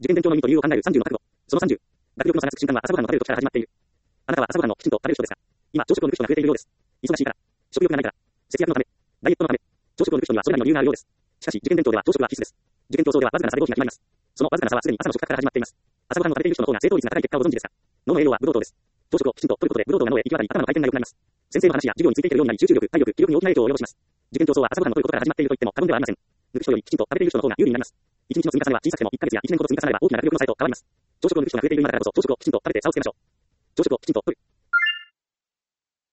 受験勉強の意味と理由を考える30の覚悟。その30。学力の差がつく瞬間は朝ごはんの食べる時から始まっている。あなたは朝ごはんをきちんと食べる人ですか？今、朝食を抜く人が増えているようです。忙しいから。食欲がないから。節約のため。ダイエットのため。朝食を抜く人にはそれなりの理由があるようです。しかし、受験勉強では朝食は必須です。受験競争ではわずかな差で合否が決まります。そのわずかな差はすでに朝の食卓から始まっています。朝ごはんを食べている人の方が正答率が高い結果をご存知ですか？脳の栄養はブドウ糖です。朝食をきちんと取ることでブドウ糖が脳へ行き渡り頭の回転が良くなります。先生の話や授業についていけるようになり集中力、体力、記憶に大きな影響を及ぼします。受験競争は朝ごはんを取ることから始まっていると言っても過言ではありません。抜く人よりきちんと食べている人の方が有利になります。一日の積み重ねは小さくても1ヶ月や1年ほど積み重ねれば大きな学力の差へと変わります。朝食を抜く人が増えている今だからこそ朝食をきちんと食べて差をつけましょう。朝食をきちんと取る。